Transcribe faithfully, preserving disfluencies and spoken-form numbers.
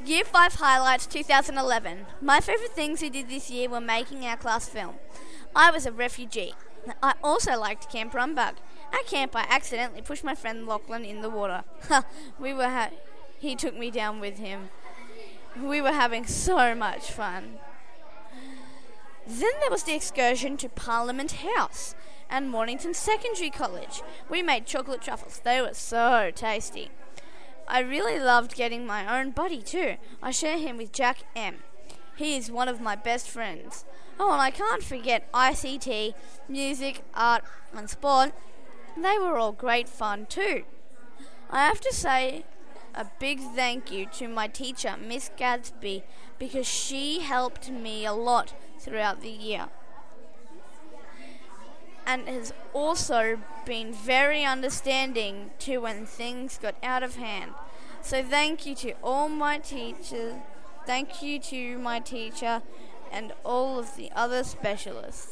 Year five Highlights twenty eleven. My favourite things we did this year were making our class film. I was a refugee. I also liked Camp Rumbug. At camp, I accidentally pushed my friend Lachlan in the water. we were ha- He took me down with him. We were having so much fun. Then there was the excursion to Parliament House and Mornington Secondary College. We made chocolate truffles. They were so tasty. I really loved getting my own buddy too. I share him with Jack M. He is one of my best friends. Oh, and I can't forget I C T, music, art, and sport. They were all great fun too. I have to say a big thank you to my teacher, Miss Gadsby, because she helped me a lot throughout the year and has also been very understanding to when things got out of hand. So thank you to all my teachers, thank you to my teacher and all of the other specialists.